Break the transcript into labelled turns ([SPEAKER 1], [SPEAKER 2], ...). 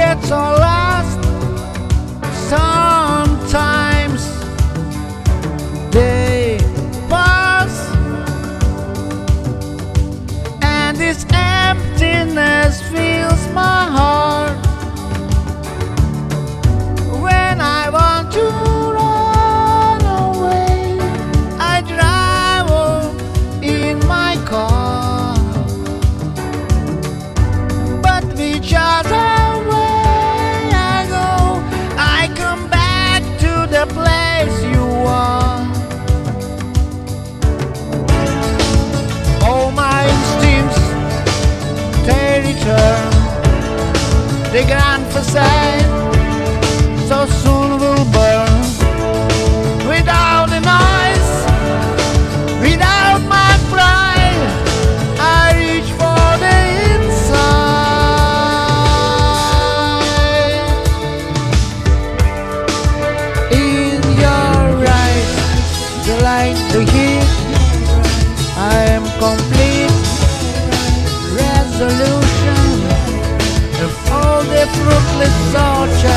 [SPEAKER 1] get so lost. Sometimes they pass, and this emptiness fills my heart. When I want to run away, I drive in my car, but whichever way I go, I come back to the place you are. All my instincts, they return. The grand facade so soon will burn. Without a noise, without my pride, I reach for the inside. In your eyes, the light, the heat, I am complete. Resolution of all the fruitless torture.